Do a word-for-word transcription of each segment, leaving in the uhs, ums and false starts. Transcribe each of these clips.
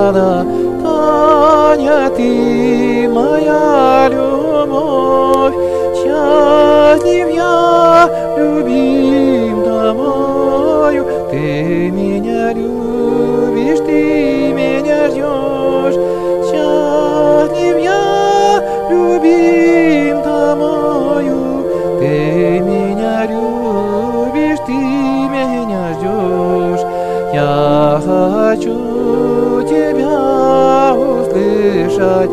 рада, Таня, ты моя любовь, счастлив я, любим тобою, ты меня любишь, ты меня ждешь, счастлив я, любим тобою, ты меня любишь, ты меня ждешь. Я хочу тебя услышать,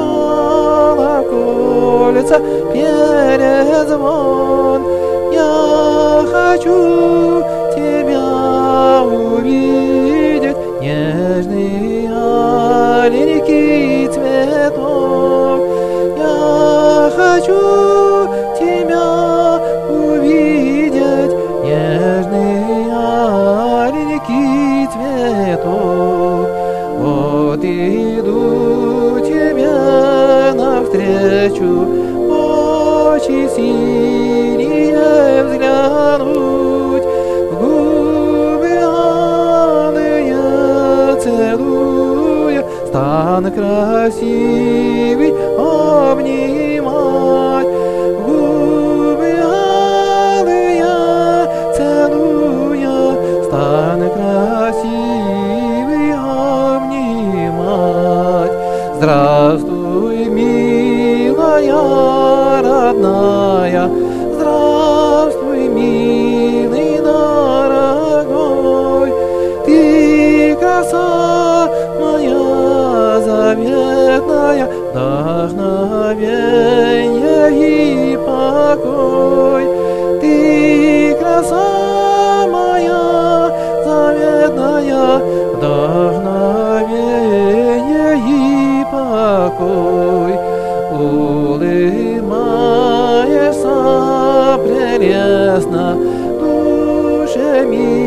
колокольца перезвон. Я хочу тебя увидеть, нежный аленький цветок. Я хочу тебя увидеть, нежный аленький цветок. Вот иду тебе навстречу, очи синие взглянуть, в губы алые целуя, стан красивый обнимать, в губы алые целуя, стан красивый обнимать. Здравствуй, милая, родная, здравствуй, милый, дорогой, ты краса моя заветная, вдохновенье и покой. Ты краса моя заветная, вдохновенье и покой. Улыбаешься прелестно, душе милой.